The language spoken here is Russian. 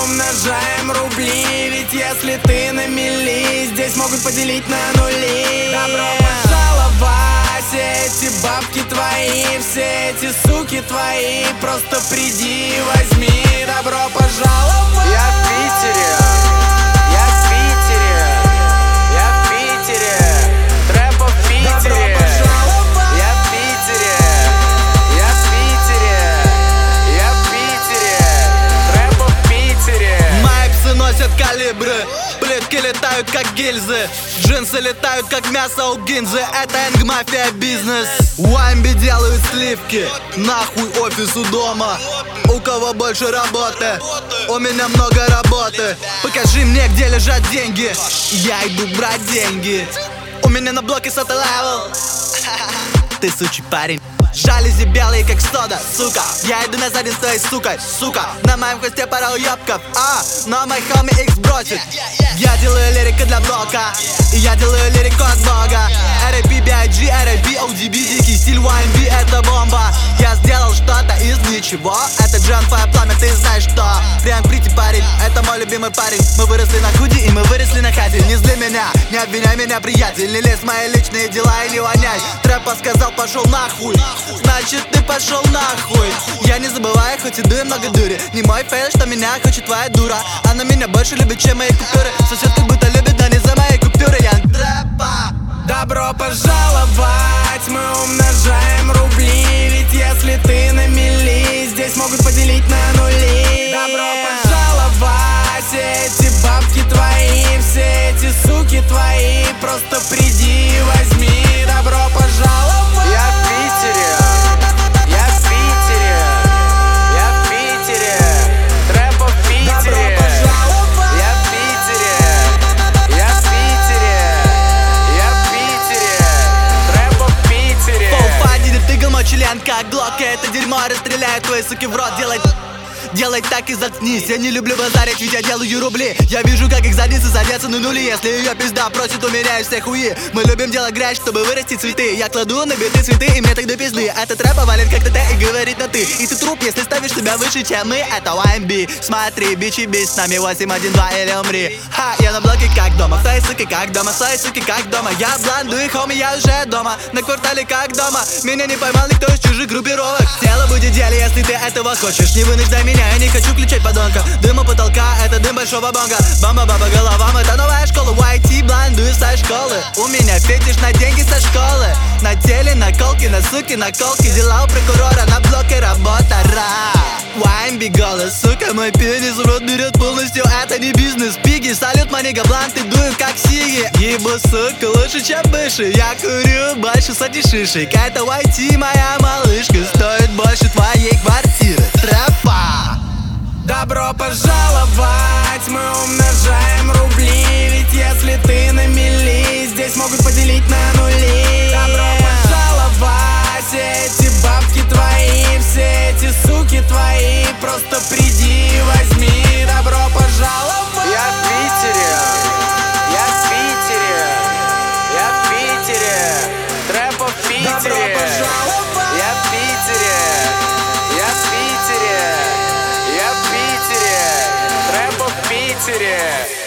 умножаем рубли. Ведь если ты на мели, здесь могут поделить на нули. Добро пожаловать, эти бабки твои, все эти суки твои. Просто приди, возьми, добро пожаловать. Я в Питере, я в Питере, я в Питере, трэпа в Питере. Добро пожаловать. Я в Питере, я в Питере, я в Питере, трэпа в Питере. Мои псы носят калибры, плитки летают как гильзы, джинсы летают как мясо у гинзы. Это Энг-мафия бизнес. Уаймби делают сливки, нахуй офис у дома. У кого больше работы? У меня много работы. Покажи мне, где лежат деньги, я иду брать деньги. У меня на блоке сотый левел. Ты сучий парень. Жалюзи белые, как сода, сука. Я иду на задней с твоей сукой, сука. На моем хвосте пара уёбков, но мой хоми их сбросит. Я делаю лирику для блока, и я делаю лирику от бога. R.I.P. B.I.G, R.I.P. ODB, дикий стиль YMB, это бомба. Я сделал что-то из ничего. Это Джан, твое пламя, ты знаешь что. Прям прийти парень, это мой любимый парень. Мы выросли на худи и мы выросли на хате. Не зли меня, не обвиняй меня, приятель. Не лезь в мои личные дела и не воняй. Трэпа сказал, пошел нахуй, значит ты пошел нахуй. Я не забываю, хоть и дую много дури. Не мой фейл, что меня хочет твоя дура. Она меня больше любит, чем мои купюры. Сосед как будто любит, но не за мои купюры. Я трэпа. Добро пожаловать, мы умножаем рубли. Ведь если ты на мели, здесь могут поделить на нули. Добро пожаловать, эти бабки твои, все эти суки твои. Просто приди, возьми, добро пожаловать. Я в Питере, я в Питере, я в Питере, трэпа в Питере. Добро пожаловать. Я в Питере, я в Питере, я в Питере, трэпа в Питере. Полфадили, тыгал мой член, как глок. Это дерьмо расстреляет твои суки в рот. Делай так и заткнись. Я не люблю базарить, ведь я делаю рубли. Я вижу, как их задницы садятся на нули. Если ее пизда просит, умеряю все хуи. Мы любим делать грязь, чтобы вырастить цветы. Я кладу на биты цветы, и мне тогда пизды. Этот рэп валит как ТТ и говорит на ты. И ты труп, если ставишь себя выше, чем мы. Это YMB. Смотри, бичи, бись с нами 812 или умри. Ха, я на блоке как дома, в твоей суке как дома, в своей суке как дома. Я бланду и хоми, я уже дома. На квартале как дома. Меня не поймал никто из чужих группировок. Тело будет деле, если ты этого хочешь. Не вынуждай меня, я не хочу кричать подонка. Дым у потолка, это дым большого бонга. Бомба, баба, головам, это новая школа. YT, бландую со школы. У меня фетиш на деньги со школы. На теле наколки, на суки, наколки. Дела у прокурора, на блоке работа. YMB голос, сука, мой пенис в рот берет полностью. Это не бизнес, пиги. Салют, манига, бланты дую как сиги. Ебу, сука, лучше, чем бывший. Я курю больше сотни шишек. Это YT, моя малышка, стоит больше твоей квартиры. Трэпа. Добро пожаловать, мы умножаем рубли. Ведь если ты на мели, здесь могут поделить на нули. Добро пожаловать, эти бабки твои, все эти суки твои. Просто приди, возьми, добро пожаловать. Я в Питере, я в Питере, я в Питере, трэпа в Добро Питере. пожаловать. Я в Питере, я в Питере, я в Питере, трэпа в Питере.